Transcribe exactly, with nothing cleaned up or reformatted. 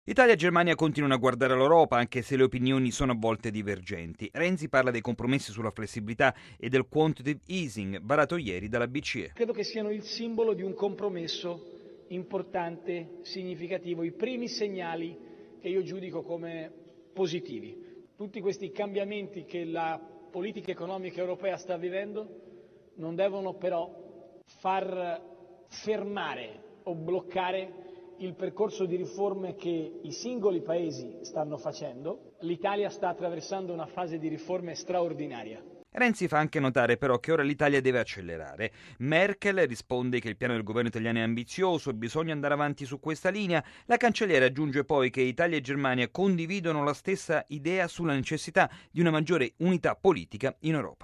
Italia e Germania continuano a guardare l'Europa anche se le opinioni sono a volte divergenti. Renzi parla dei compromessi sulla flessibilità e del quantitative easing varato ieri dalla B C E. Credo che siano il simbolo di un compromesso importante, significativo, i primi segnali che io giudico come positivi. Tutti questi cambiamenti che la politica economica europea sta vivendo non devono però far fermare o bloccare il percorso di riforme che i singoli paesi stanno facendo. L'Italia sta attraversando una fase di riforme straordinaria. Renzi fa anche notare però che ora l'Italia deve accelerare. Merkel risponde che il piano del governo italiano è ambizioso e bisogna andare avanti su questa linea. La cancelliera aggiunge poi che Italia e Germania condividono la stessa idea sulla necessità di una maggiore unità politica in Europa.